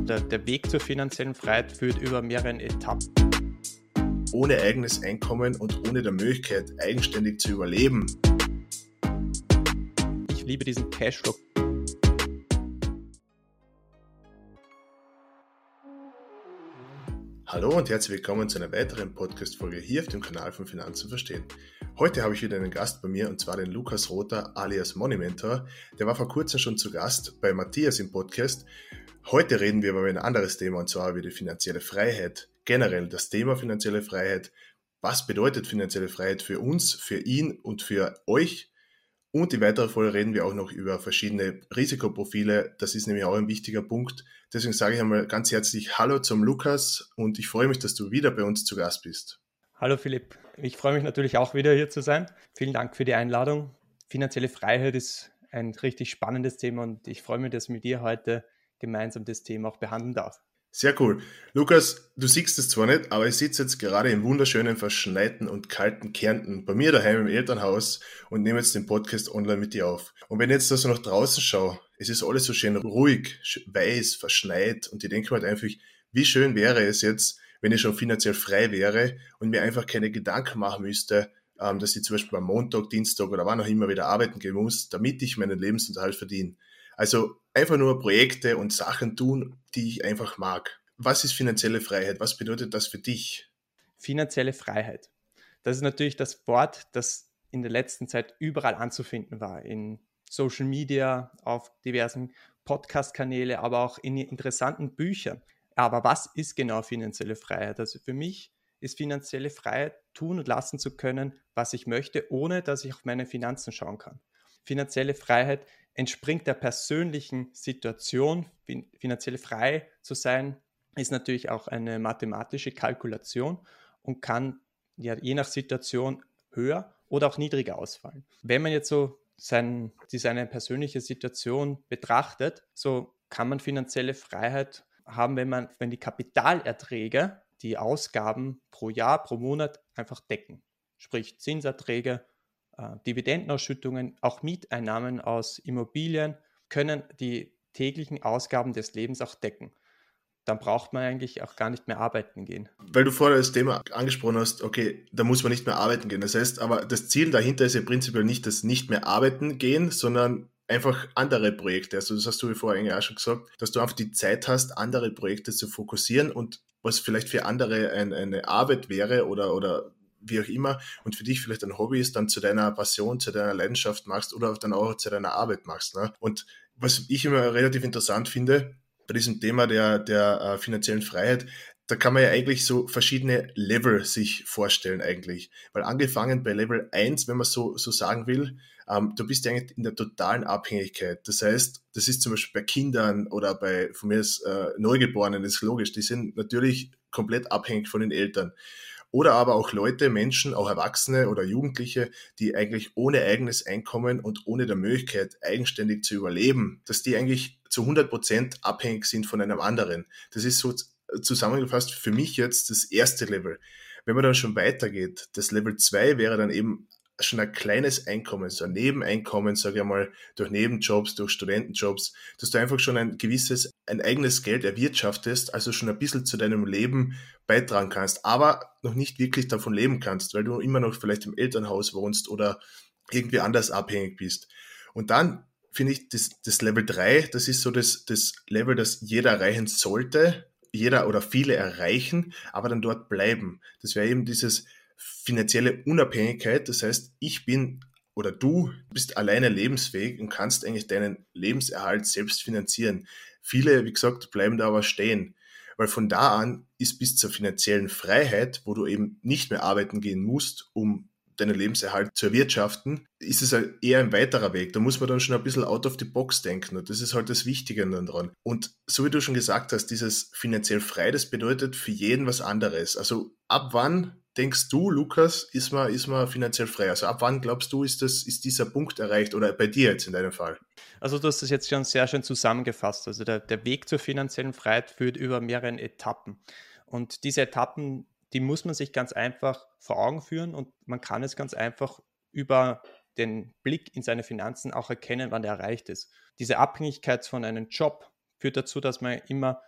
der Weg zur finanziellen Freiheit führt über mehrere Etappen. Ohne eigenes Einkommen und ohne die Möglichkeit, eigenständig zu überleben. Ich liebe diesen Cashflow. Hallo und herzlich willkommen zu einer weiteren Podcast-Folge hier auf dem Kanal von Finanzen verstehen. Heute habe ich wieder einen Gast bei mir und zwar den Lukas Rother alias Moneymentor. Der war vor kurzem schon zu Gast bei Matthias im Podcast. Heute reden wir über ein anderes Thema und zwar über die finanzielle Freiheit. Generell das Thema finanzielle Freiheit. Was bedeutet finanzielle Freiheit für uns, für ihn und für euch? Und in weiterer Folge reden wir auch noch über verschiedene Risikoprofile. Das ist nämlich auch ein wichtiger Punkt. Deswegen sage ich einmal ganz herzlich Hallo zum Lukas und ich freue mich, dass du wieder bei uns zu Gast bist. Hallo Philipp, ich freue mich natürlich auch wieder hier zu sein. Vielen Dank für die Einladung. Finanzielle Freiheit ist ein richtig spannendes Thema und ich freue mich, dass ich mit dir heute gemeinsam das Thema auch behandeln darf. Sehr cool. Lukas, du siehst es zwar nicht, aber ich sitze jetzt gerade im wunderschönen, verschneiten und kalten Kärnten bei mir daheim im Elternhaus und nehme jetzt den Podcast online mit dir auf. Und wenn ich jetzt da so nach draußen schaue, es ist alles so schön ruhig, weiß, verschneit und ich denke mir halt einfach, wie schön wäre es jetzt, wenn ich schon finanziell frei wäre und mir einfach keine Gedanken machen müsste, dass ich zum Beispiel am Montag, Dienstag oder wann auch immer wieder arbeiten gehen muss, damit ich meinen Lebensunterhalt verdiene. Also einfach nur Projekte und Sachen tun, die ich einfach mag. Was ist finanzielle Freiheit? Was bedeutet das für dich? Finanzielle Freiheit. Das ist natürlich das Wort, das in der letzten Zeit überall anzufinden war. In Social Media, auf diversen Podcast-Kanäle, aber auch in interessanten Büchern. Aber was ist genau finanzielle Freiheit? Also für mich ist finanzielle Freiheit, tun und lassen zu können, was ich möchte, ohne dass ich auf meine Finanzen schauen kann. Finanzielle Freiheit entspringt der persönlichen Situation. Finanziell frei zu sein, ist natürlich auch eine mathematische Kalkulation und kann ja je nach Situation höher oder auch niedriger ausfallen. Wenn man jetzt so seine persönliche Situation betrachtet, so kann man finanzielle Freiheit haben, wenn die Kapitalerträge die Ausgaben pro Jahr, pro Monat einfach decken. Sprich Zinserträge, Dividendenausschüttungen, auch Mieteinnahmen aus Immobilien können die täglichen Ausgaben des Lebens auch decken. Dann braucht man eigentlich auch gar nicht mehr arbeiten gehen. Weil du vorher das Thema angesprochen hast, okay, da muss man nicht mehr arbeiten gehen. Das heißt, aber das Ziel dahinter ist ja prinzipiell nicht das nicht mehr arbeiten gehen, sondern einfach andere Projekte. Also das hast du vorher eigentlich auch schon gesagt, dass du einfach die Zeit hast, andere Projekte zu fokussieren und was vielleicht für andere eine Arbeit wäre oder wie auch immer und für dich vielleicht ein Hobby ist, dann zu deiner Passion, zu deiner Leidenschaft machst oder dann auch zu deiner Arbeit machst. Ne? Und was ich immer relativ interessant finde, bei diesem Thema der finanziellen Freiheit, da kann man ja eigentlich so verschiedene Level sich vorstellen eigentlich. Weil angefangen bei Level 1, wenn man so sagen will, du bist ja eigentlich in der totalen Abhängigkeit. Das heißt, das ist zum Beispiel bei Kindern oder bei von mir ist Neugeborenen, das ist logisch, die sind natürlich komplett abhängig von den Eltern. Oder aber auch Leute, Menschen, auch Erwachsene oder Jugendliche, die eigentlich ohne eigenes Einkommen und ohne die Möglichkeit, eigenständig zu überleben, dass die eigentlich zu 100% abhängig sind von einem anderen. Das ist so zusammengefasst für mich jetzt das erste Level. Wenn man dann schon weitergeht, das Level 2 wäre dann eben schon ein kleines Einkommen, so ein Nebeneinkommen, sage ich mal, durch Nebenjobs, durch Studentenjobs, dass du einfach schon ein eigenes Geld erwirtschaftest, also schon ein bisschen zu deinem Leben beitragen kannst, aber noch nicht wirklich davon leben kannst, weil du immer noch vielleicht im Elternhaus wohnst oder irgendwie anders abhängig bist. Und dann finde ich das Level 3, das ist so das Level, das jeder erreichen sollte, jeder oder viele erreichen, aber dann dort bleiben. Das wäre eben dieses finanzielle Unabhängigkeit, das heißt, ich bin oder du bist alleine lebensfähig und kannst eigentlich deinen Lebenserhalt selbst finanzieren. Viele, wie gesagt, bleiben da aber stehen, weil von da an ist bis zur finanziellen Freiheit, wo du eben nicht mehr arbeiten gehen musst, um deinen Lebenserhalt zu erwirtschaften, ist es halt eher ein weiterer Weg. Da muss man dann schon ein bisschen out of the box denken und das ist halt das Wichtige daran. Und so wie du schon gesagt hast, dieses finanziell frei, das bedeutet für jeden was anderes. Also ab wann denkst du, Lukas, ist man finanziell frei? Also ab wann glaubst du, ist dieser Punkt erreicht oder bei dir jetzt in deinem Fall? Also du hast das jetzt schon sehr schön zusammengefasst. Also der Weg zur finanziellen Freiheit führt über mehrere Etappen. Und diese Etappen, die muss man sich ganz einfach vor Augen führen und man kann es ganz einfach über den Blick in seine Finanzen auch erkennen, wann der erreicht ist. Diese Abhängigkeit von einem Job führt dazu, dass man immer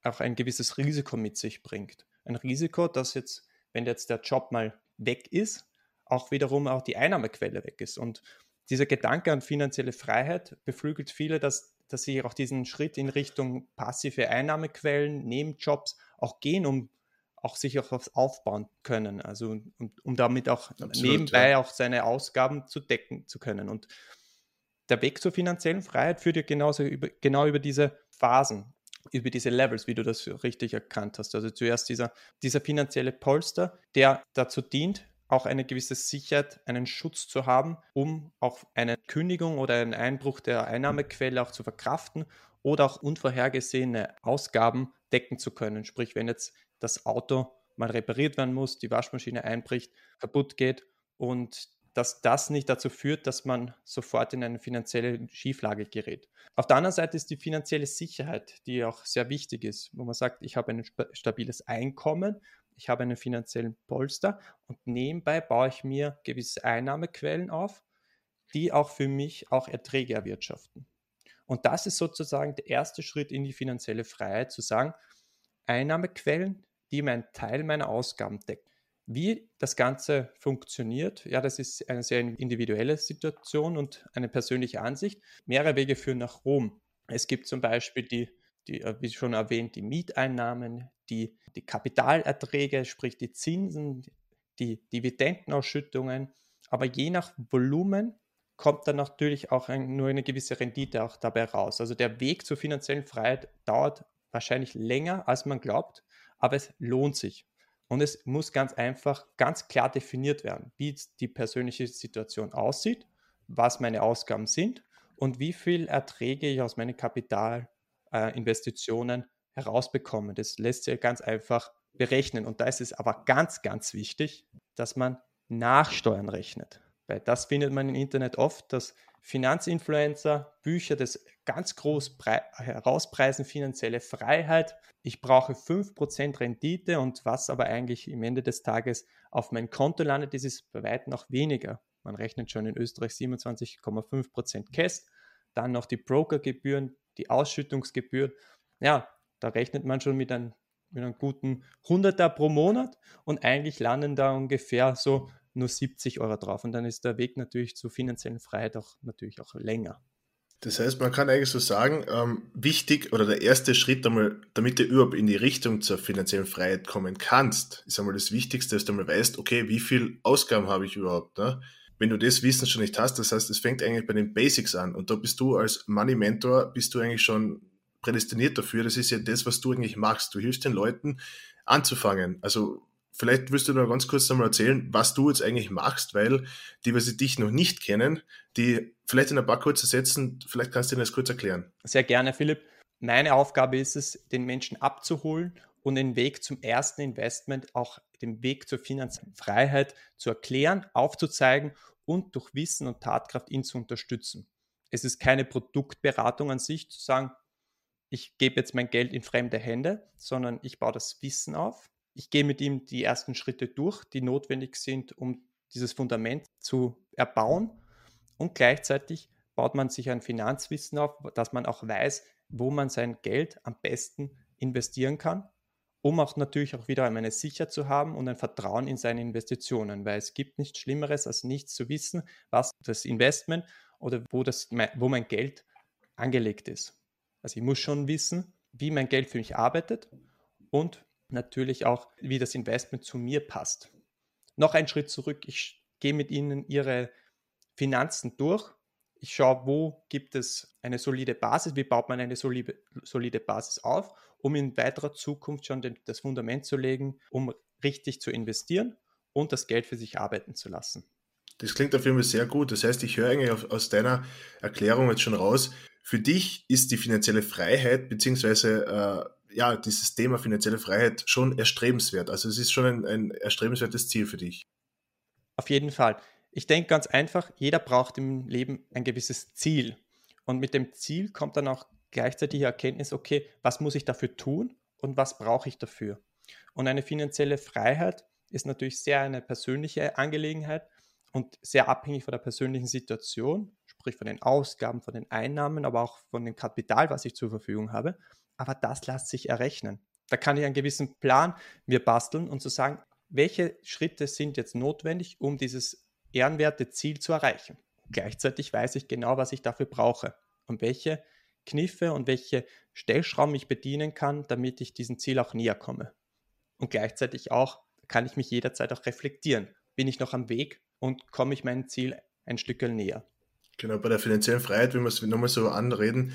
auch ein gewisses Risiko mit sich bringt. Ein Risiko, dass jetzt, wenn jetzt der Job mal weg ist, auch wiederum auch die Einnahmequelle weg ist. Und dieser Gedanke an finanzielle Freiheit beflügelt viele, dass sie auch diesen Schritt in Richtung passive Einnahmequellen, Nebenjobs auch gehen, um auch sich auch was aufbauen können, also um damit auch Absolut, nebenbei ja. auch seine Ausgaben zu decken zu können. Und der Weg zur finanziellen Freiheit führt ja genau über diese Phasen, über diese Levels, wie du das richtig erkannt hast. Also zuerst dieser finanzielle Polster, der dazu dient, auch eine gewisse Sicherheit, einen Schutz zu haben, um auch eine Kündigung oder einen Einbruch der Einnahmequelle auch zu verkraften oder auch unvorhergesehene Ausgaben decken zu können. Sprich, wenn jetzt das Auto mal repariert werden muss, die Waschmaschine einbricht, kaputt geht und dass das nicht dazu führt, dass man sofort in eine finanzielle Schieflage gerät. Auf der anderen Seite ist die finanzielle Sicherheit, die auch sehr wichtig ist, wo man sagt, ich habe ein stabiles Einkommen, ich habe einen finanziellen Polster und nebenbei baue ich mir gewisse Einnahmequellen auf, die auch für mich auch Erträge erwirtschaften. Und das ist sozusagen der erste Schritt in die finanzielle Freiheit, zu sagen, Einnahmequellen, die mir einen Teil meiner Ausgaben decken. Wie das Ganze funktioniert, ja, das ist eine sehr individuelle Situation und eine persönliche Ansicht. Mehrere Wege führen nach Rom. Es gibt zum Beispiel wie schon erwähnt, die Mieteinnahmen, die Kapitalerträge, sprich die Zinsen, die Dividendenausschüttungen. Aber je nach Volumen kommt dann natürlich auch nur eine gewisse Rendite auch dabei raus. Also der Weg zur finanziellen Freiheit dauert wahrscheinlich länger, als man glaubt, aber es lohnt sich. Und es muss ganz einfach, ganz klar definiert werden, wie die persönliche Situation aussieht, was meine Ausgaben sind und wie viel Erträge ich aus meinen Kapitalinvestitionen herausbekomme. Das lässt sich ganz einfach berechnen. Und da ist es aber ganz, ganz wichtig, dass man Nachsteuern rechnet. Weil das findet man im Internet oft, dass Finanzinfluencer Bücher das ganz groß herauspreisen, finanzielle Freiheit. Ich brauche 5% Rendite und was aber eigentlich am Ende des Tages auf mein Konto landet, das ist bei weitem noch weniger. Man rechnet schon in Österreich 27,5% Käst, dann noch die Brokergebühren, die Ausschüttungsgebühren. Ja, da rechnet man schon mit einem guten Hunderter pro Monat und eigentlich landen da ungefähr so nur 70 Euro drauf. Und dann ist der Weg natürlich zur finanziellen Freiheit auch natürlich auch länger. Das heißt, man kann eigentlich so sagen, wichtig oder der erste Schritt einmal, damit du überhaupt in die Richtung zur finanziellen Freiheit kommen kannst, ist einmal das Wichtigste, dass du einmal weißt, okay, wie viel Ausgaben habe ich überhaupt, ne? Wenn du das Wissen schon nicht hast, das heißt, es fängt eigentlich bei den Basics an und da bist du als Money Mentor, bist du eigentlich schon prädestiniert dafür, das ist ja das, was du eigentlich machst. Du hilfst den Leuten anzufangen. Also vielleicht willst du noch ganz kurz einmal erzählen, was du jetzt eigentlich machst, weil die, was dich noch nicht kennen, die vielleicht in ein paar kurze Sätzen, vielleicht kannst du dir das kurz erklären. Sehr gerne, Philipp. Meine Aufgabe ist es, den Menschen abzuholen und den Weg zum ersten Investment, auch den Weg zur finanziellen Freiheit zu erklären, aufzuzeigen und durch Wissen und Tatkraft ihn zu unterstützen. Es ist keine Produktberatung an sich, zu sagen, ich gebe jetzt mein Geld in fremde Hände, sondern ich baue das Wissen auf. Ich gehe mit ihm die ersten Schritte durch, die notwendig sind, um dieses Fundament zu erbauen. Und gleichzeitig baut man sich ein Finanzwissen auf, dass man auch weiß, wo man sein Geld am besten investieren kann, um auch natürlich auch wieder eine Sicherheit zu haben und ein Vertrauen in seine Investitionen, weil es gibt nichts Schlimmeres, als nichts zu wissen, was das Investment oder wo mein Geld angelegt ist. Also ich muss schon wissen, wie mein Geld für mich arbeitet und natürlich auch, wie das Investment zu mir passt. Noch einen Schritt zurück, ich gehe mit Ihnen Ihre Finanzen durch. Ich schaue, wo gibt es eine solide Basis, wie baut man eine solide Basis auf, um in weiterer Zukunft schon das Fundament zu legen, um richtig zu investieren und das Geld für sich arbeiten zu lassen. Das klingt auf jeden Fall sehr gut. Das heißt, ich höre eigentlich aus deiner Erklärung jetzt schon raus, für dich ist die finanzielle Freiheit beziehungsweise ja, dieses Thema finanzielle Freiheit schon erstrebenswert. Also es ist schon ein erstrebenswertes Ziel für dich. Auf jeden Fall. Ich denke ganz einfach, jeder braucht im Leben ein gewisses Ziel. Und mit dem Ziel kommt dann auch gleichzeitig die Erkenntnis, okay, was muss ich dafür tun und was brauche ich dafür? Und eine finanzielle Freiheit ist natürlich sehr eine persönliche Angelegenheit und sehr abhängig von der persönlichen Situation, sprich von den Ausgaben, von den Einnahmen, aber auch von dem Kapital, was ich zur Verfügung habe. aber das lässt sich errechnen. Da kann ich einen gewissen Plan mir basteln und zu sagen, welche Schritte sind jetzt notwendig, um dieses ehrenwerte Ziel zu erreichen. Gleichzeitig weiß ich genau, was ich dafür brauche und welche Kniffe und welche Stellschrauben ich bedienen kann, damit ich diesem Ziel auch näher komme. Und gleichzeitig auch kann ich mich jederzeit auch reflektieren. Bin ich noch am Weg und komme ich meinem Ziel ein Stück näher? Genau, bei der finanziellen Freiheit, wenn wir es nochmal so anreden,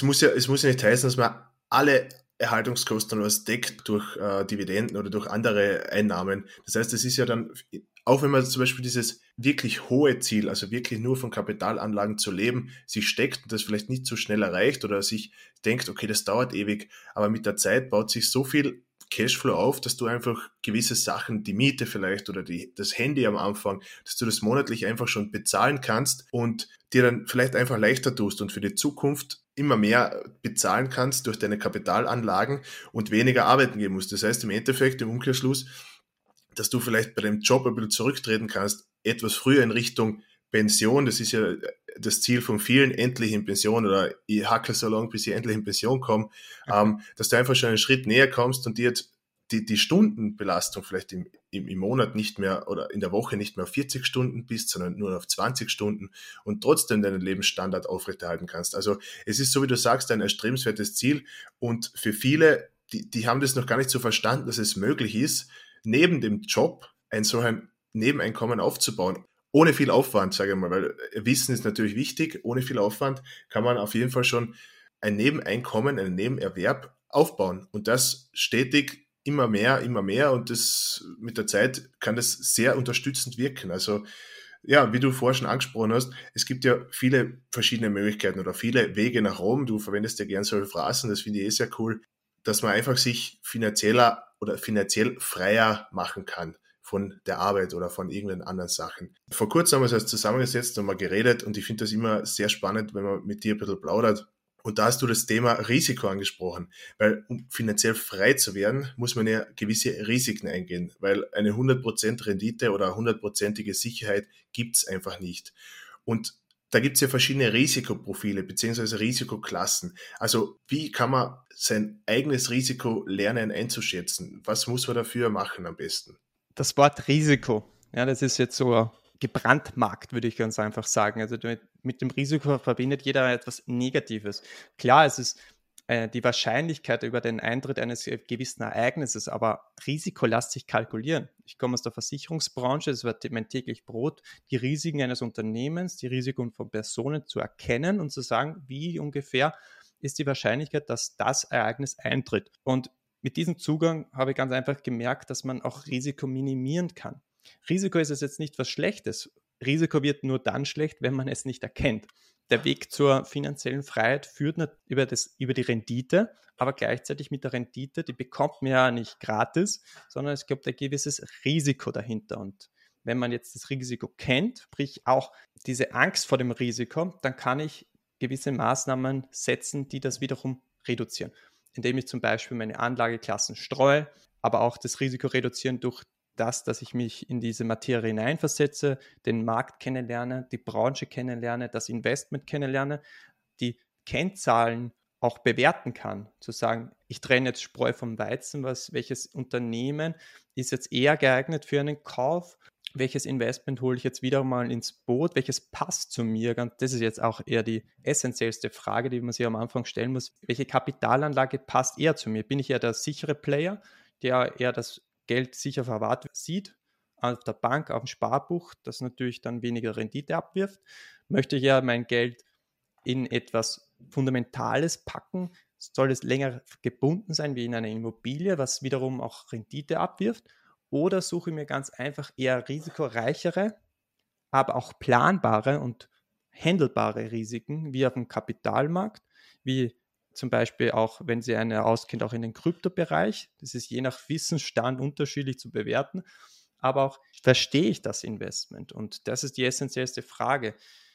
es muss ja nicht heißen, dass man alle Erhaltungskosten oder was deckt durch Dividenden oder durch andere Einnahmen. Das heißt, es ist ja dann, auch wenn man zum Beispiel dieses wirklich hohe Ziel, also wirklich nur von Kapitalanlagen zu leben, sich steckt und das vielleicht nicht so schnell erreicht oder sich denkt, okay, das dauert ewig, aber mit der Zeit baut sich so viel Cashflow auf, dass du einfach gewisse Sachen, die Miete vielleicht oder das Handy am Anfang, dass du das monatlich einfach schon bezahlen kannst und dir dann vielleicht einfach leichter tust und für die Zukunft immer mehr bezahlen kannst durch deine Kapitalanlagen und weniger arbeiten gehen musst. Das heißt im Endeffekt, im Umkehrschluss, dass du vielleicht bei dem Job ein bisschen zurücktreten kannst, etwas früher in Richtung Pension, das ist ja das Ziel von vielen, endlich in Pension oder ich hackle so lange, bis ich endlich in Pension komme, dass du einfach schon einen Schritt näher kommst und dir jetzt die Stundenbelastung vielleicht im Monat nicht mehr oder in der Woche nicht mehr auf 40 Stunden bist, sondern nur auf 20 Stunden und trotzdem deinen Lebensstandard aufrechterhalten kannst. Also es ist so, wie du sagst, ein erstrebenswertes Ziel und für viele, die haben das noch gar nicht so verstanden, dass es möglich ist, neben dem Job ein so ein Nebeneinkommen aufzubauen. Ohne viel Aufwand, sage ich mal, weil Wissen ist natürlich wichtig. Ohne viel Aufwand kann man auf jeden Fall schon ein Nebeneinkommen, einen Nebenerwerb aufbauen. Und das stetig immer mehr und das mit der Zeit kann das sehr unterstützend wirken. Also ja, wie du vorher schon angesprochen hast, es gibt ja viele verschiedene Möglichkeiten oder viele Wege nach Rom. Du verwendest ja gern solche Phrasen, das finde ich sehr cool, dass man einfach sich finanzieller oder finanziell freier machen kann von der Arbeit oder von irgendeinen anderen Sachen. Vor kurzem haben wir uns erst zusammengesetzt und mal geredet und ich finde das immer sehr spannend, wenn man mit dir ein bisschen plaudert. Und da hast du das Thema Risiko angesprochen, weil um finanziell frei zu werden, muss man ja gewisse Risiken eingehen, weil eine 100% Rendite oder 100%ige Sicherheit gibt's einfach nicht. Und da gibt's ja verschiedene Risikoprofile beziehungsweise Risikoklassen. Also wie kann man sein eigenes Risiko lernen einzuschätzen? Was muss man dafür machen am besten? Das Wort Risiko, ja, das ist jetzt so gebrandmarkt, würde ich ganz einfach sagen. Also mit dem Risiko verbindet jeder etwas Negatives. Klar, es ist die Wahrscheinlichkeit über den Eintritt eines gewissen Ereignisses, aber Risiko lässt sich kalkulieren. Ich komme aus der Versicherungsbranche, es wird mein täglich Brot, die Risiken eines Unternehmens, die Risiken von Personen zu erkennen und zu sagen, wie ungefähr ist die Wahrscheinlichkeit, dass das Ereignis eintritt. Und mit diesem Zugang habe ich ganz einfach gemerkt, dass man auch Risiko minimieren kann. Risiko ist es jetzt nicht was Schlechtes. Risiko wird nur dann schlecht, wenn man es nicht erkennt. Der Weg zur finanziellen Freiheit führt nicht über die Rendite, aber gleichzeitig mit der Rendite, die bekommt man ja nicht gratis, sondern es gibt ein gewisses Risiko dahinter. Und wenn man jetzt das Risiko kennt, sprich auch diese Angst vor dem Risiko, dann kann ich gewisse Maßnahmen setzen, die das wiederum reduzieren, indem ich zum Beispiel meine Anlageklassen streue, aber auch das Risiko reduzieren durch das, dass ich mich in diese Materie hineinversetze, den Markt kennenlerne, die Branche kennenlerne, das Investment kennenlerne, die Kennzahlen auch bewerten kann, zu sagen, ich trenne jetzt Spreu vom Weizen, welches Unternehmen ist jetzt eher geeignet für einen Kauf, welches Investment hole ich jetzt wieder mal ins Boot, welches passt zu mir, das ist jetzt auch eher die essentiellste Frage, die man sich am Anfang stellen muss, welche Kapitalanlage passt eher zu mir, bin ich eher der sichere Player, der eher das Geld sicher verwahrt sieht, auf der Bank, auf dem Sparbuch, das natürlich dann weniger Rendite abwirft, möchte ich ja mein Geld in etwas Fundamentales packen, soll es länger gebunden sein wie in einer Immobilie, was wiederum auch Rendite abwirft, oder suche ich mir ganz einfach eher risikoreichere, aber auch planbare und handelbare Risiken, wie auf dem Kapitalmarkt, wie zum Beispiel auch, wenn Sie eine auskennt, auch in den Kryptobereich. Das ist je nach Wissensstand unterschiedlich zu bewerten, aber auch verstehe ich das Investment? Und das ist die essentiellste Frage.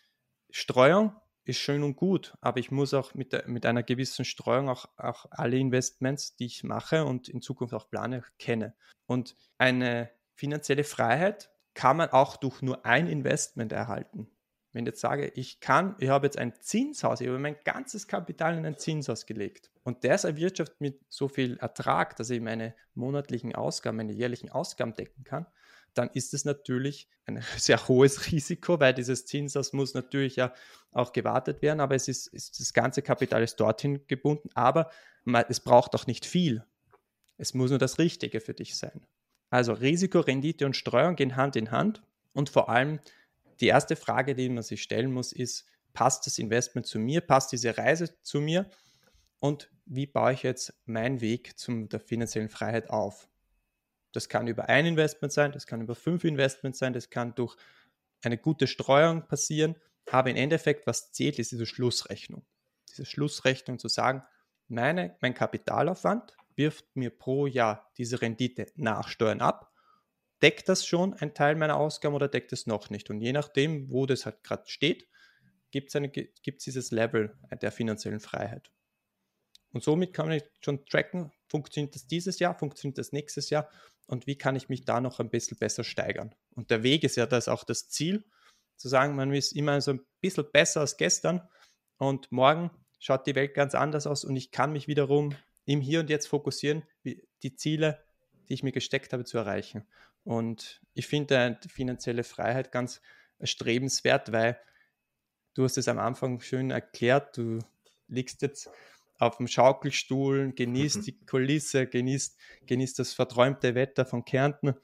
Streuung ist schön und gut, aber ich muss auch mit einer gewissen Streuung auch alle Investments, die ich mache und in Zukunft auch plane, kenne. Und eine finanzielle Freiheit kann man auch durch nur ein Investment erhalten. Wenn ich jetzt sage, ich habe jetzt ein Zinshaus, ich habe mein ganzes Kapital in ein Zinshaus gelegt und das erwirtschaftet mit so viel Ertrag, dass ich meine monatlichen Ausgaben, meine jährlichen Ausgaben decken kann, dann ist es natürlich ein sehr hohes Risiko, weil dieses Zinshaus muss natürlich ja auch gewartet werden, aber das ganze Kapital ist dorthin gebunden, aber es braucht auch nicht viel. Es muss nur das Richtige für dich sein. Also Risiko, Rendite und Streuung gehen Hand in Hand und vor allem die erste Frage, die man sich stellen muss, ist, passt das Investment zu mir, passt diese Reise zu mir und wie baue ich jetzt meinen Weg der finanziellen Freiheit auf? Das kann über ein Investment sein, das kann über 5 Investments sein, das kann durch eine gute Streuung passieren, aber im Endeffekt, was zählt, ist diese Schlussrechnung. Diese Schlussrechnung zu sagen, mein Kapitalaufwand wirft mir pro Jahr diese Rendite nach Steuern ab. Deckt das schon einen Teil meiner Ausgaben oder deckt es noch nicht? Und je nachdem, wo das halt gerade steht, gibt es dieses Level der finanziellen Freiheit. Und somit kann man schon tracken, funktioniert das dieses Jahr, funktioniert das nächstes Jahr und wie kann ich mich da noch ein bisschen besser steigern. Und der Weg ist ja das auch das Ziel, zu sagen, man ist immer so ein bisschen besser als gestern und morgen schaut die Welt ganz anders aus und ich kann mich wiederum im Hier und Jetzt fokussieren, die Ziele, die ich mir gesteckt habe, zu erreichen. Und ich finde die finanzielle Freiheit ganz erstrebenswert, weil du hast es am Anfang schön erklärt, du liegst jetzt auf dem Schaukelstuhl, genießt die Kulisse, genießt das verträumte Wetter von Kärnten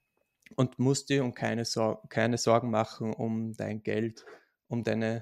und musst dir keine Sorgen machen um dein Geld, um deine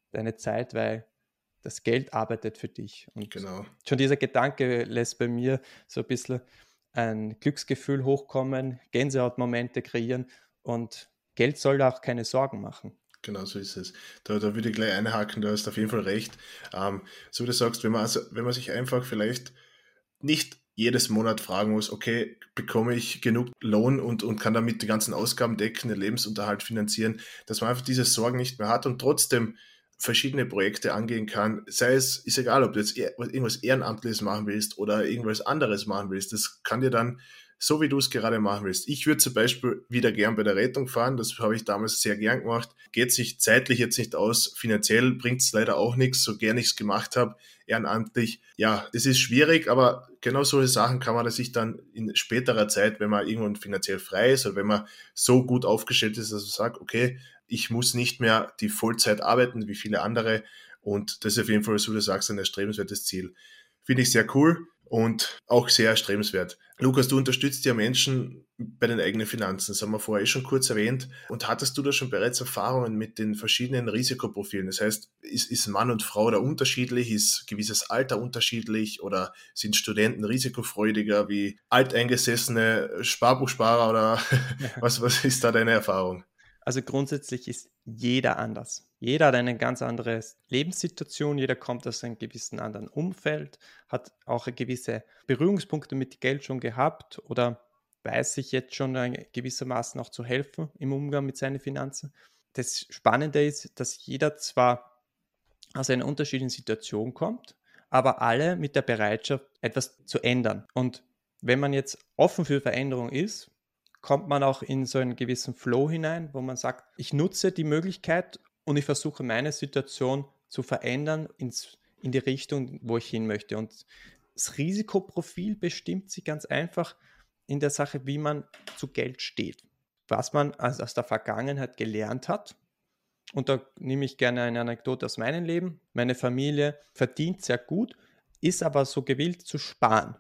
Zeit, weil das Geld arbeitet für dich. Und Genau. schon dieser Gedanke lässt bei mir so ein bisschen ein Glücksgefühl hochkommen, Gänsehautmomente kreieren und Geld soll da auch keine Sorgen machen. Genau, so ist es. Da würde ich gleich einhaken, da hast du auf jeden Fall recht. So wie du sagst, wenn man sich einfach vielleicht nicht jedes Monat fragen muss, okay, bekomme ich genug Lohn und kann damit die ganzen Ausgaben decken, den Lebensunterhalt finanzieren, dass man einfach diese Sorgen nicht mehr hat und trotzdem verschiedene Projekte angehen kann. Sei es, ist egal, ob du jetzt irgendwas Ehrenamtliches machen willst oder irgendwas anderes machen willst. Das kann dir dann so, wie du es gerade machen willst. Ich würde zum Beispiel wieder gern bei der Rettung fahren. Das habe ich damals sehr gern gemacht. Geht sich zeitlich jetzt nicht aus. Finanziell bringt es leider auch nichts, so gern ich es gemacht habe. Ehrenamtlich. Ja, es ist schwierig, aber genau solche Sachen kann man sich dann in späterer Zeit, wenn man irgendwann finanziell frei ist oder wenn man so gut aufgestellt ist, dass man sagt, okay, ich muss nicht mehr die Vollzeit arbeiten wie viele andere und das ist auf jeden Fall, so wie du sagst, ein erstrebenswertes Ziel. Finde ich sehr cool und auch sehr erstrebenswert. Lukas, du unterstützt ja Menschen bei den eigenen Finanzen, das haben wir vorher schon kurz erwähnt. Und hattest du da schon bereits Erfahrungen mit den verschiedenen Risikoprofilen? Das heißt, ist Mann und Frau da unterschiedlich? Ist gewisses Alter unterschiedlich? Oder sind Studenten risikofreudiger wie alteingesessene Sparbuchsparer? Oder was ist da deine Erfahrung? Also grundsätzlich ist jeder anders. Jeder hat eine ganz andere Lebenssituation, jeder kommt aus einem gewissen anderen Umfeld, hat auch gewisse Berührungspunkte mit Geld schon gehabt oder weiß sich jetzt schon gewissermaßen auch zu helfen im Umgang mit seinen Finanzen. Das Spannende ist, dass jeder zwar aus einer unterschiedlichen Situation kommt, aber alle mit der Bereitschaft, etwas zu ändern. Und wenn man jetzt offen für Veränderung ist, kommt man auch in so einen gewissen Flow hinein, wo man sagt, ich nutze die Möglichkeit und ich versuche meine Situation zu verändern in die Richtung, wo ich hin möchte. Und das Risikoprofil bestimmt sich ganz einfach in der Sache, wie man zu Geld steht. Was man aus der Vergangenheit gelernt hat. Und da nehme ich gerne eine Anekdote aus meinem Leben. Meine Familie verdient sehr gut, ist aber so gewillt zu sparen.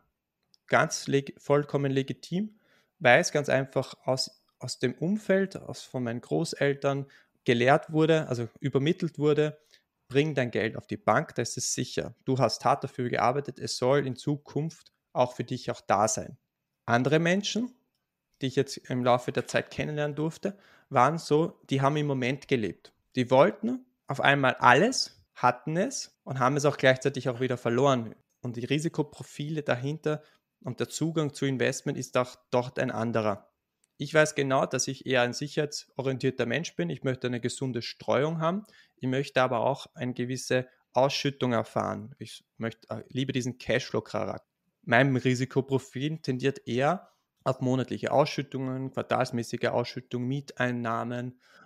Vollkommen legitim, weil es ganz einfach aus dem Umfeld, von meinen Großeltern gelehrt wurde, also übermittelt wurde, bring dein Geld auf die Bank, da ist es sicher. Du hast hart dafür gearbeitet, es soll in Zukunft auch für dich auch da sein. Andere Menschen, die ich jetzt im Laufe der Zeit kennenlernen durfte, waren so, die haben im Moment gelebt. Die wollten auf einmal alles, hatten es und haben es auch gleichzeitig auch wieder verloren. Und die Risikoprofile dahinter und der Zugang zu Investment ist auch dort ein anderer. Ich weiß genau, dass ich eher ein sicherheitsorientierter Mensch bin. Ich möchte eine gesunde Streuung haben. Ich möchte aber auch eine gewisse Ausschüttung erfahren. Ich liebe diesen Cashflow-Charakter. Mein Risikoprofil tendiert eher auf monatliche Ausschüttungen, quartalsmäßige Ausschüttungen, Mieteinnahmen,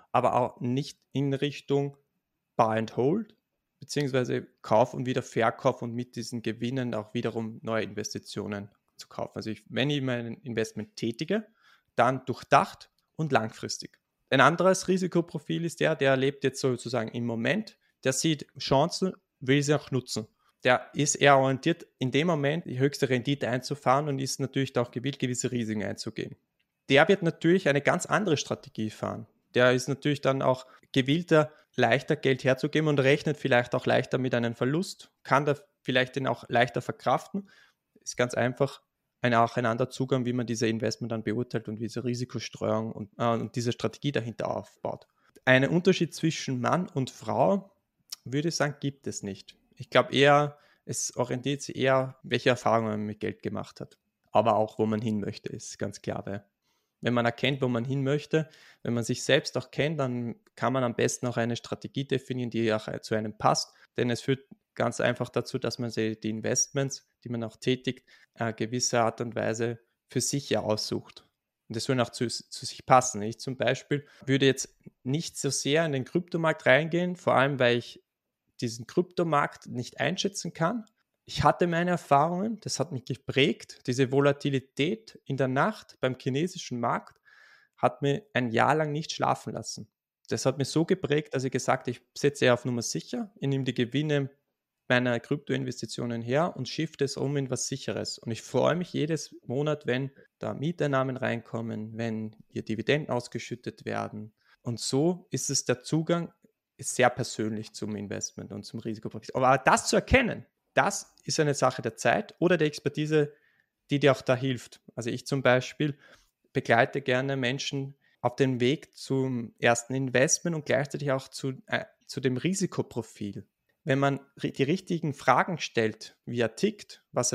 aber auch nicht in Richtung Buy and Hold, beziehungsweise Kauf und wieder Verkauf und mit diesen Gewinnen auch wiederum neue Investitionen zu kaufen. Also wenn ich mein Investment tätige, dann durchdacht und langfristig. Ein anderes Risikoprofil ist der lebt jetzt sozusagen im Moment, der sieht Chancen, will sie auch nutzen. Der ist eher orientiert, in dem Moment die höchste Rendite einzufahren und ist natürlich auch gewillt, gewisse Risiken einzugehen. Der wird natürlich eine ganz andere Strategie fahren. Der ist natürlich dann auch gewillter, leichter Geld herzugeben und rechnet vielleicht auch leichter mit einem Verlust, kann da vielleicht den auch leichter verkraften. Ist ganz einfach auch ein anderer Zugang, wie man diese Investment dann beurteilt und diese Risikostreuung und diese Strategie dahinter aufbaut. Einen Unterschied zwischen Mann und Frau, würde ich sagen, gibt es nicht. Ich glaube eher, es orientiert sich eher, welche Erfahrungen man mit Geld gemacht hat. Aber auch, wo man hin möchte, ist ganz klar. Weil wenn man erkennt, wo man hin möchte, wenn man sich selbst auch kennt, dann kann man am besten auch eine Strategie definieren, die auch zu einem passt. Denn es führt ganz einfach dazu, dass man die Investments, die man auch tätigt, gewisse Art und Weise für sich ja aussucht. Und das soll auch zu sich passen. Ich zum Beispiel würde jetzt nicht so sehr in den Kryptomarkt reingehen, vor allem weil ich diesen Kryptomarkt nicht einschätzen kann. Ich hatte meine Erfahrungen, das hat mich geprägt. Diese Volatilität in der Nacht beim chinesischen Markt hat mir ein Jahr lang nicht schlafen lassen. Das hat mich so geprägt, dass ich gesagt habe, ich setze eher auf Nummer sicher, ich nehme die Gewinne meiner Kryptoinvestitionen her und shifte es um in was Sicheres. Und ich freue mich jedes Monat, wenn da Mieteinnahmen reinkommen, wenn hier Dividenden ausgeschüttet werden. Und so ist es der Zugang, ist sehr persönlich zum Investment und zum Risikoprofil. Aber das zu erkennen, das ist eine Sache der Zeit oder der Expertise, die dir auch da hilft. Also ich zum Beispiel begleite gerne Menschen auf dem Weg zum ersten Investment und gleichzeitig auch zu dem Risikoprofil. Wenn man die richtigen Fragen stellt, wie er tickt, was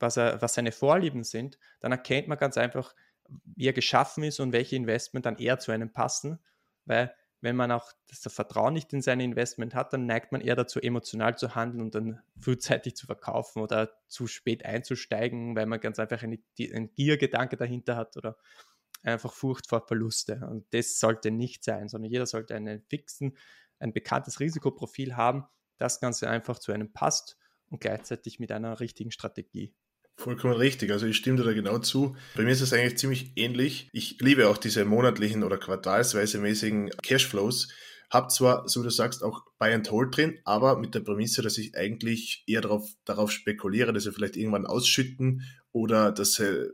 seine Vorlieben sind, dann erkennt man ganz einfach, wie er geschaffen ist und welche Investment dann eher zu einem passen, weil wenn man auch das Vertrauen nicht in sein Investment hat, dann neigt man eher dazu, emotional zu handeln und dann frühzeitig zu verkaufen oder zu spät einzusteigen, weil man ganz einfach ein Giergedanke dahinter hat oder einfach Furcht vor Verluste. Und das sollte nicht sein, sondern jeder sollte ein bekanntes Risikoprofil haben, das Ganze einfach zu einem passt und gleichzeitig mit einer richtigen Strategie. Vollkommen richtig, also ich stimme dir da genau zu. Bei mir ist es eigentlich ziemlich ähnlich. Ich liebe auch diese monatlichen oder quartalsweise mäßigen Cashflows. Hab zwar, so wie du sagst, auch Buy and Hold drin, aber mit der Prämisse, dass ich eigentlich eher darauf spekuliere, dass sie vielleicht irgendwann ausschütten oder dass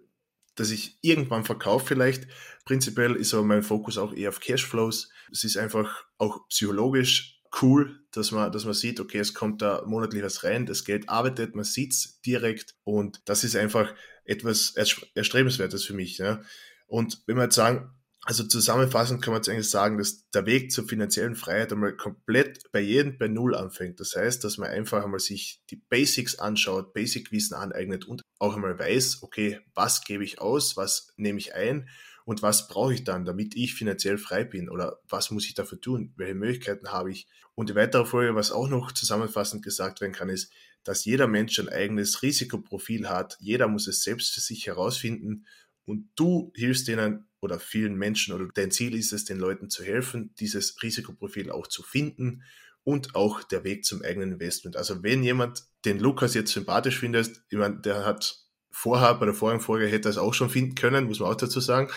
ich irgendwann verkaufe vielleicht. Prinzipiell ist aber mein Fokus auch eher auf Cashflows. Es ist einfach auch psychologisch cool, dass man sieht, okay, es kommt da monatlich was rein, das Geld arbeitet, man sieht es direkt und das ist einfach etwas Erstrebenswertes für mich. Ja. Und wenn wir jetzt sagen, also zusammenfassend kann man jetzt eigentlich sagen, dass der Weg zur finanziellen Freiheit einmal komplett bei jedem bei Null anfängt. Das heißt, dass man einfach einmal sich die Basics anschaut, Basic-Wissen aneignet und auch einmal weiß, okay, was gebe ich aus, was nehme ich ein und was brauche ich dann, damit ich finanziell frei bin oder was muss ich dafür tun, welche Möglichkeiten habe ich. Und die weitere Folge, was auch noch zusammenfassend gesagt werden kann, ist, dass jeder Mensch ein eigenes Risikoprofil hat. Jeder muss es selbst für sich herausfinden und du hilfst denen oder vielen Menschen oder dein Ziel ist es, den Leuten zu helfen, dieses Risikoprofil auch zu finden und auch der Weg zum eigenen Investment. Also wenn jemand den Lukas jetzt sympathisch findet, ich meine, der hat vorher, bei der vorigen Folge hätte er es auch schon finden können, muss man auch dazu sagen,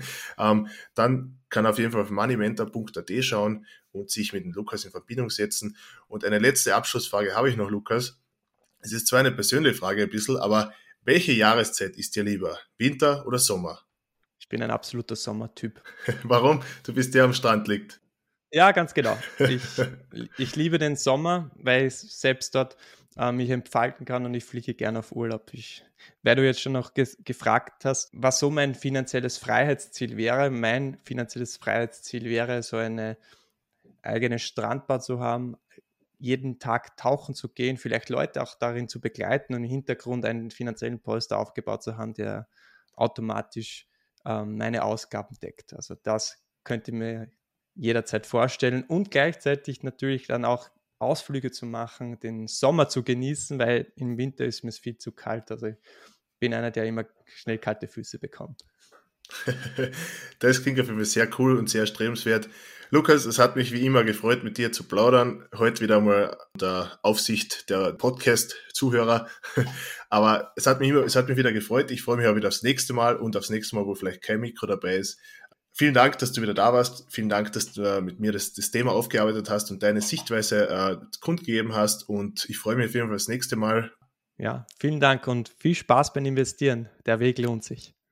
dann kann er auf jeden Fall auf moneymentor.at schauen und sich mit dem Lukas in Verbindung setzen. Und eine letzte Abschlussfrage habe ich noch, Lukas. Es ist zwar eine persönliche Frage ein bisschen, aber welche Jahreszeit ist dir lieber? Winter oder Sommer? Ich bin ein absoluter Sommertyp. Warum? Du bist der am Strand liegt. Ja, ganz genau. Ich liebe den Sommer, weil ich selbst dort mich entfalten kann und ich fliege gerne auf Urlaub. Weil du jetzt schon noch gefragt hast, was so mein finanzielles Freiheitsziel wäre. Mein finanzielles Freiheitsziel wäre, so eine eigene Strandbar zu haben, jeden Tag tauchen zu gehen, vielleicht Leute auch darin zu begleiten und im Hintergrund einen finanziellen Polster aufgebaut zu haben, der automatisch meine Ausgaben deckt. Also das könnte mir jederzeit vorstellen und gleichzeitig natürlich dann auch Ausflüge zu machen, den Sommer zu genießen, weil im Winter ist mir viel zu kalt. Also ich bin einer, der immer schnell kalte Füße bekommt. Das klingt auf jeden Fall sehr cool und sehr strebenswert. Lukas, es hat mich wie immer gefreut, mit dir zu plaudern. Heute wieder mal unter Aufsicht der Podcast-Zuhörer. Aber es hat mich wieder gefreut. Ich freue mich auch wieder aufs nächste Mal und aufs nächste Mal, wo vielleicht kein Mikro dabei ist. Vielen Dank, dass du wieder da warst. Vielen Dank, dass du mit mir das Thema aufgearbeitet hast und deine Sichtweise kundgegeben hast. Und ich freue mich auf jeden Fall aufs nächste Mal. Ja, vielen Dank und viel Spaß beim Investieren. Der Weg lohnt sich.